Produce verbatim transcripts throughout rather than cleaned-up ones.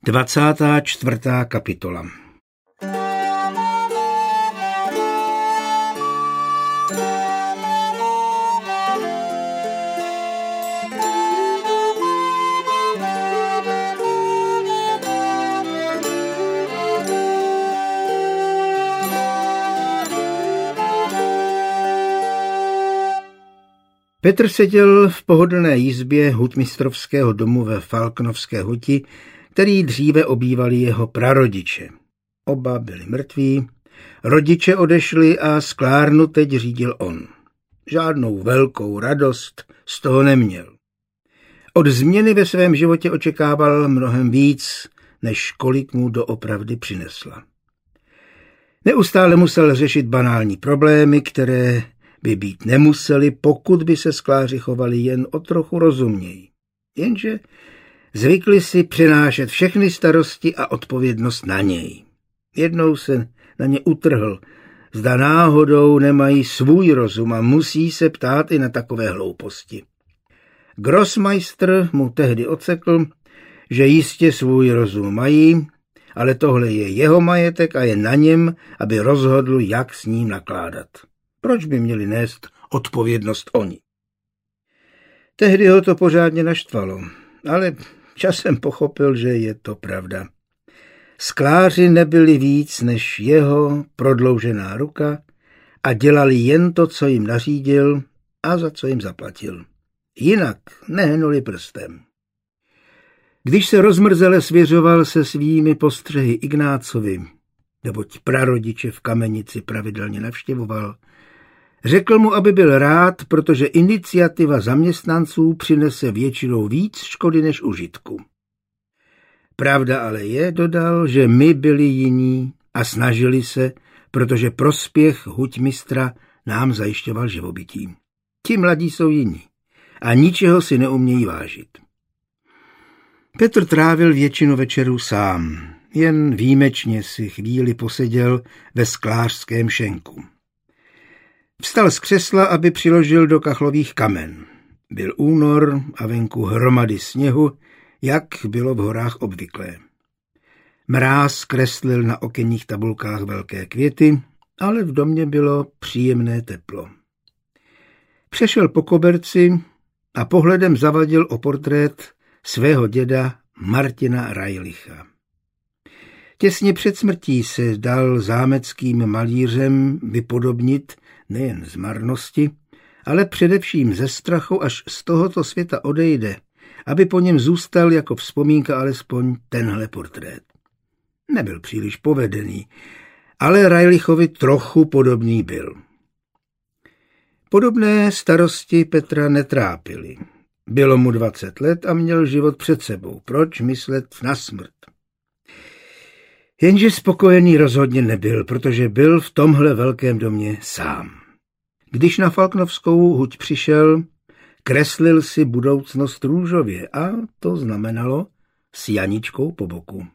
Dvacátá čtvrtá kapitola. Petr seděl v pohodlné jizbě hutmistrovského domu ve Falknovské huti, který dříve obývali jeho prarodiče. Oba byli mrtví, rodiče odešli a sklárnu teď řídil on. Žádnou velkou radost z toho neměl. Od změny ve svém životě očekával mnohem víc, než kolik mu doopravdy přinesla. Neustále musel řešit banální problémy, které by být nemuseli, pokud by se skláři chovali jen o trochu rozumněji. Jenže zvykli si přenášet všechny starosti a odpovědnost na něj. Jednou se na ně utrhl, zda náhodou nemají svůj rozum a musí se ptát i na takové hlouposti. Grossmeister mu tehdy odsekl, že jistě svůj rozum mají, ale tohle je jeho majetek a je na něm, aby rozhodl, jak s ním nakládat. Proč by měli nést odpovědnost oni? Tehdy ho to pořádně naštvalo, ale časem pochopil, že je to pravda. Skláři nebyli víc než jeho prodloužená ruka a dělali jen to, co jim nařídil a za co jim zaplatil. Jinak nehnuli prstem. Když se rozmrzele svěřoval se svými postřehy Ignácovi, neboť prarodiče v Kamenici pravidelně navštěvoval, řekl mu, aby byl rád, protože iniciativa zaměstnanců přinese většinou víc škody než užitku. Pravda ale je, dodal, že my byli jiní a snažili se, protože prospěch hutmistra nám zajišťoval živobytí. Ti mladí jsou jiní a ničeho si neumějí vážit. Petr trávil většinu večerů sám, jen výjimečně si chvíli poseděl ve sklářském šenku. Vstal z křesla, aby přiložil do kachlových kamen. Byl únor a venku hromady sněhu, jak bylo v horách obvyklé. Mráz kreslil na okenních tabulkách velké květy, ale v domě bylo příjemné teplo. Přešel po koberci a pohledem zavadil o portrét svého děda Martina Reilicha. Těsně před smrtí se dal zámeckým malířem vypodobnit nejen z marnosti, ale především ze strachu, až z tohoto světa odejde, aby po něm zůstal jako vzpomínka alespoň tenhle portrét. Nebyl příliš povedený, ale Reilichovi trochu podobný byl. Podobné starosti Petra netrápily. Bylo mu dvacet let a měl život před sebou. Proč myslet na smrt? Jenže spokojený rozhodně nebyl, protože byl v tomhle velkém domě sám. Když na Falknovskou huť přišel, kreslil si budoucnost růžově a to znamenalo s Janičkou po boku.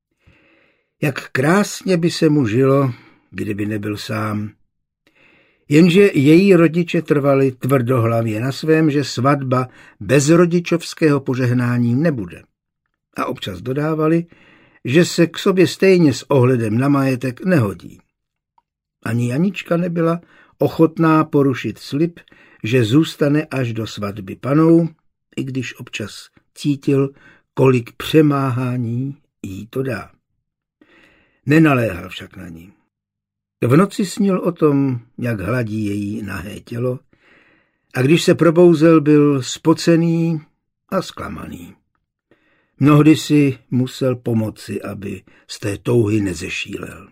Jak krásně by se mu žilo, kdyby nebyl sám. Jenže její rodiče trvali tvrdohlavě na svém, že svatba bez rodičovského požehnání nebude. A občas dodávali, že se k sobě stejně s ohledem na majetek nehodí. Ani Janička nebyla ochotná porušit slib, že zůstane až do svatby panou, i když občas cítil, kolik přemáhání jí to dá. Nenaléhal však na ní. V noci snil o tom, jak hladí její nahé tělo, a když se probouzel, byl spocený a zklamaný. Mnohdy si musel pomoci, aby z té touhy nezešílel.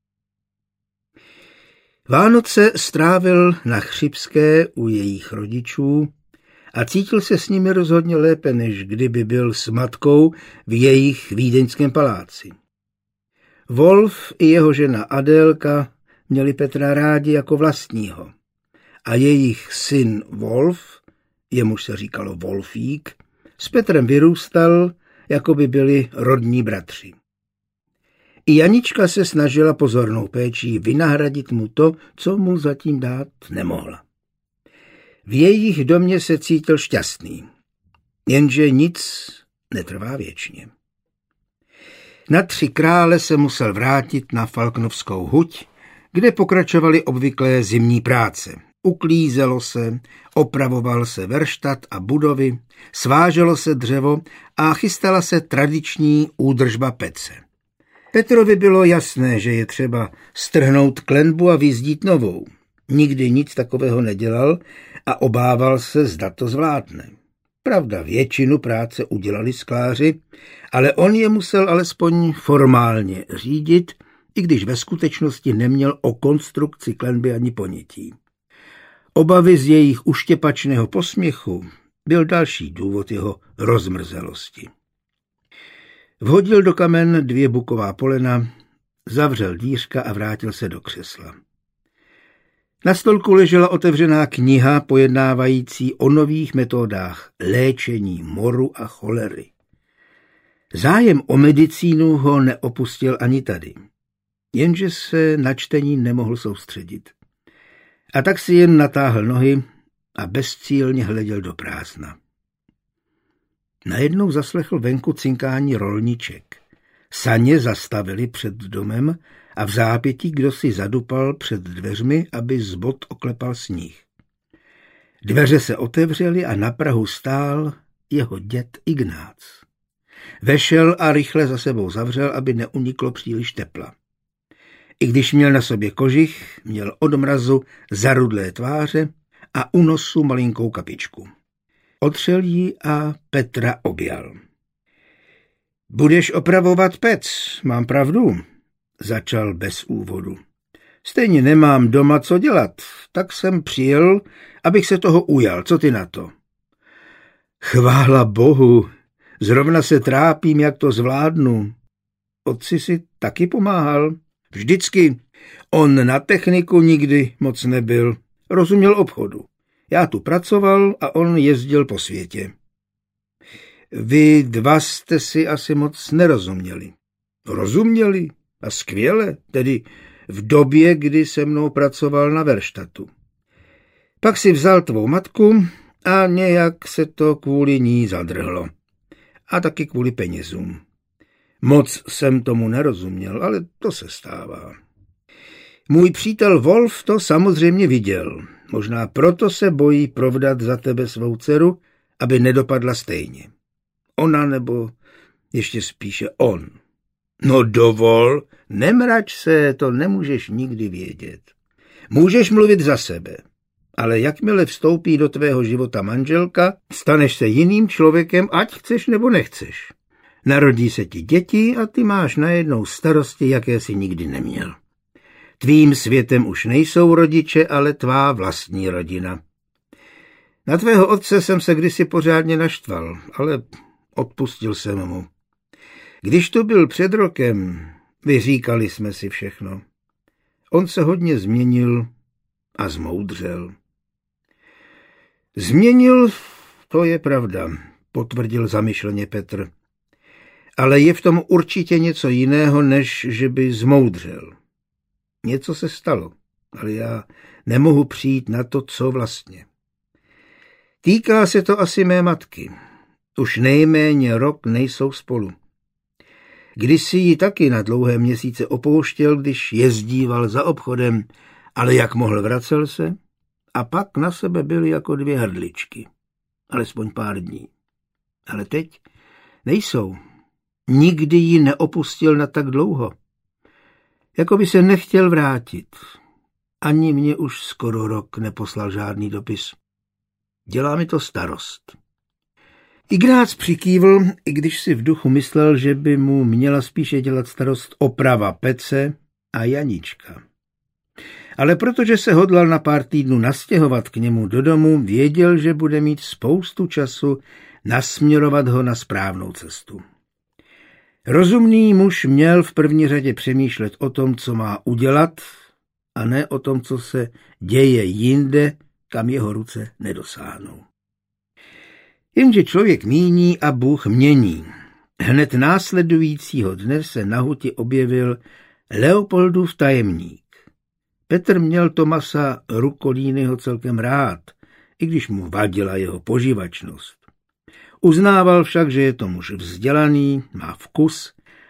Vánoce strávil na Chřibské u jejich rodičů a cítil se s nimi rozhodně lépe, než kdyby byl s matkou v jejich vídeňském paláci. Wolf i jeho žena Adélka měli Petra rádi jako vlastního a jejich syn Wolf, jemuž se říkalo Wolfík, s Petrem vyrůstal, jako by byli rodní bratři. I Janička se snažila pozornou péčí vynahradit mu to, co mu zatím dát nemohla. V jejich domě se cítil šťastný, jenže nic netrvá věčně. Na Tři krále se musel vrátit na Falknovskou huť, kde pokračovaly obvyklé zimní práce. Uklízelo se, opravoval se verštat a budovy, sváželo se dřevo a chystala se tradiční údržba pece. Petrovi bylo jasné, že je třeba strhnout klenbu a vyzdít novou. Nikdy nic takového nedělal a obával se, zda to zvládne. Pravda, většinu práce udělali skláři, ale on je musel alespoň formálně řídit, i když ve skutečnosti neměl o konstrukci klenby ani ponětí. Obavy z jejich uštěpačného posměchu byl další důvod jeho rozmrzelosti. Vhodil do kamen dvě buková polena, zavřel dvířka a vrátil se do křesla. Na stolku ležela otevřená kniha pojednávající o nových metodách léčení moru a cholery. Zájem o medicínu ho neopustil ani tady, jenže se na čtení nemohl soustředit. A tak si jen natáhl nohy a bezcílně hleděl do prázdna. Najednou zaslechl venku cinkání rolniček. Saně zastavili před domem a v zápětí kdosi zadupal před dveřmi, aby z bot oklepal sníh. Dveře se otevřely a na prahu stál jeho děd Ignác. Vešel a rychle za sebou zavřel, aby neuniklo příliš tepla. I když měl na sobě kožich, měl od mrazu zarudlé tváře a u nosu malinkou kapičku. Otřel ji a Petra objal. Budeš opravovat pec, mám pravdu, začal bez úvodu. Stejně nemám doma co dělat, tak jsem přijel, abych se toho ujal. Co ty na to? Chvála Bohu, zrovna se trápím, jak to zvládnu. Otci si taky pomáhal. Vždycky. On na techniku nikdy moc nebyl. Rozuměl obchodu. Já tu pracoval a on jezdil po světě. Vy dva jste si asi moc nerozuměli. Rozuměli a skvěle, tedy v době, kdy se mnou pracoval na verštatu. Pak si vzal tvou matku a nějak se to kvůli ní zadrhlo. A taky kvůli penězům. Moc jsem tomu nerozuměl, ale to se stává. Můj přítel Wolf to samozřejmě viděl. Možná proto se bojí provdat za tebe svou dceru, aby nedopadla stejně. Ona nebo ještě spíše on. No dovol, nemrač se, to nemůžeš nikdy vědět. Můžeš mluvit za sebe, ale jakmile vstoupí do tvého života manželka, staneš se jiným člověkem, ať chceš nebo nechceš. Narodí se ti děti a ty máš najednou starosti, jaké jsi nikdy neměl. Tvým světem už nejsou rodiče, ale tvá vlastní rodina. Na tvého otce jsem se kdysi pořádně naštval, ale odpustil jsem mu. Když to byl před rokem, vyříkali jsme si všechno. On se hodně změnil a zmoudřel. Změnil, to je pravda, potvrdil zamyšleně Petr. Ale je v tom určitě něco jiného, než že by zmoudřel. Něco se stalo, ale já nemohu přijít na to, co vlastně. Týká se to asi mé matky. Už nejméně rok nejsou spolu. Kdysi ji taky na dlouhé měsíce opouštěl, když jezdíval za obchodem, ale jak mohl, vracel se a pak na sebe byly jako dvě hrdličky. Alespoň pár dní. Ale teď nejsou. Nikdy ji neopustil na tak dlouho. Jako by se nechtěl vrátit. Ani mě už skoro rok neposlal žádný dopis. Dělá mi to starost. Ignác přikývl, i když si v duchu myslel, že by mu měla spíše dělat starost oprava pece a Janička. Ale protože se hodlal na pár týdnů nastěhovat k němu do domu, věděl, že bude mít spoustu času nasměrovat ho na správnou cestu. Rozumný muž měl v první řadě přemýšlet o tom, co má udělat, a ne o tom, co se děje jinde, kam jeho ruce nedosáhnou. Jenže člověk míní a Bůh mění. Hned následujícího dne se na huti objevil Leopoldův tajemník. Petr měl Tomasa Rukolínyho celkem rád, i když mu vadila jeho poživačnost. Uznával však, že je to muž vzdělaný, má vkus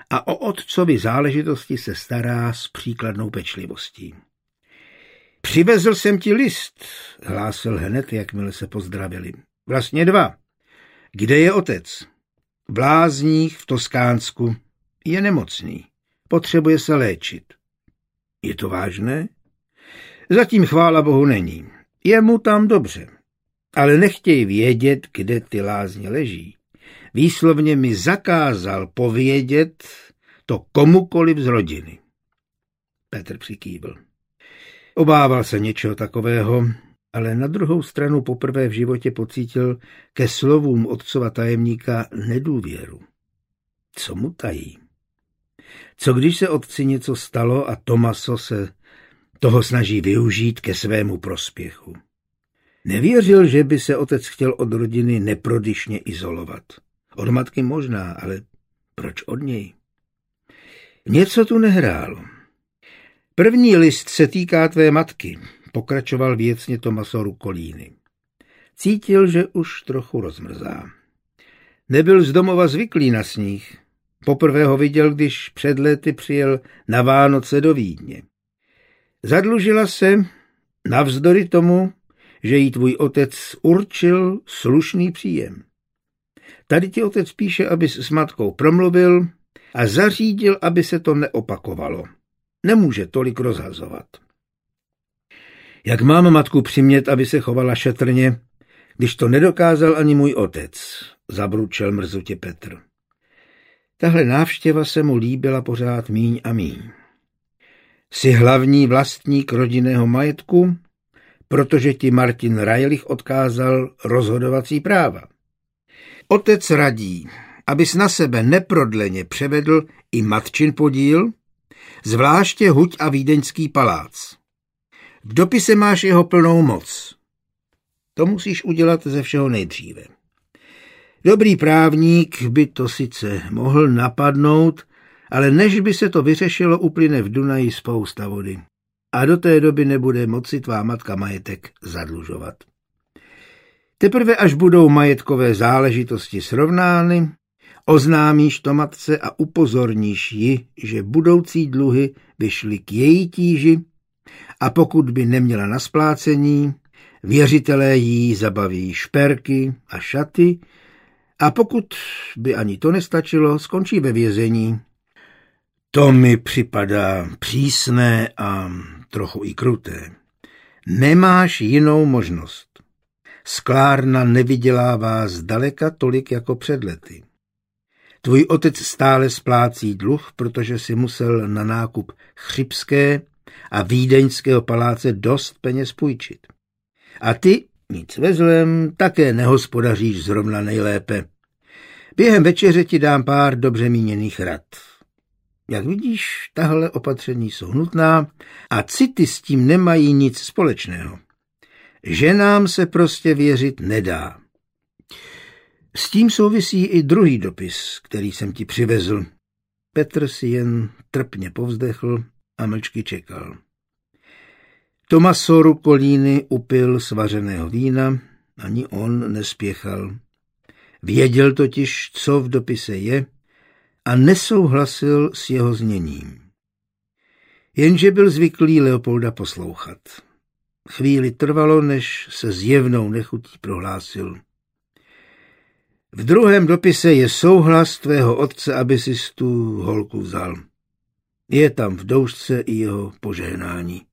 a o otcovi záležitosti se stará s příkladnou pečlivostí. Přivezl jsem ti list, hlásil hned, jakmile se pozdravili. Vlastně dva. Kde je otec? V Lázních v Toskánsku. Je nemocný. Potřebuje se léčit. Je to vážné? Zatím chvála Bohu není. Je mu tam dobře. Ale nechtěj vědět, kde ty lázně leží. Výslovně mi zakázal povědět to komukoliv z rodiny. Petr přikývl. Obával se něčeho takového, ale na druhou stranu poprvé v životě pocítil ke slovům otcova tajemníka nedůvěru. Co mu tají? Co když se otci něco stalo a Tomaso se toho snaží využít ke svému prospěchu? Nevěřil, že by se otec chtěl od rodiny neprodyšně izolovat. Od matky možná, ale proč od něj? Něco tu nehrálo. První list se týká tvé matky, pokračoval věcně Tomaso Rukolíny. Cítil, že už trochu rozmrzá. Nebyl z domova zvyklý na sníh. Poprvé ho viděl, když před lety přijel na Vánoce do Vídně. Zadlužila se navzdory tomu, že jí tvůj otec určil slušný příjem. Tady ti otec píše, abys s matkou promluvil a zařídil, aby se to neopakovalo. Nemůže tolik rozhazovat. Jak mám matku přimět, aby se chovala šetrně, když to nedokázal ani můj otec, zabručel mrzutě Petr. Tahle návštěva se mu líbila pořád míň a míň. Jsi hlavní vlastník rodinného majetku, protože ti Martin Rajlich odkázal rozhodovací práva. Otec radí, abys na sebe neprodleně převedl i matčin podíl, zvláště Huť a Vídeňský palác. V dopise máš jeho plnou moc. To musíš udělat ze všeho nejdříve. Dobrý právník by to sice mohl napadnout, ale než by se to vyřešilo, uplyne v Dunaji spousta vody. A do té doby nebude moci tvá matka majetek zadlužovat. Teprve až budou majetkové záležitosti srovnány, oznámíš to matce a upozorníš ji, že budoucí dluhy by šly k její tíži a pokud by neměla na splácení, věřitelé jí zabaví šperky a šaty a pokud by ani to nestačilo, skončí ve vězení. To mi připadá přísné a trochu i kruté. Nemáš jinou možnost. Sklárna nevydělává zdaleka tolik jako před lety. Tvůj otec stále splácí dluh, protože si musel na nákup Chřibské a Vídeňského paláce dost peněz půjčit. A ty, nic ve zlém, také nehospodaříš zrovna nejlépe. Během večeře ti dám pár dobře míněných rad. Jak vidíš, tahle opatření jsou nutná a city s tím nemají nic společného. Ženám se prostě věřit nedá. S tím souvisí i druhý dopis, který jsem ti přivezl. Petr si jen trpně povzdechl a mlčky čekal. Tomaso Rukolíny upil svařeného vína, ani on nespěchal. Věděl totiž, co v dopise je, a nesouhlasil s jeho zněním. Jenže byl zvyklý Leopolda poslouchat. Chvíli trvalo, než se zjevnou nechutí prohlásil. V druhém dopise je souhlas tvého otce, aby si tu holku vzal. Je tam v doušce i jeho požehnání.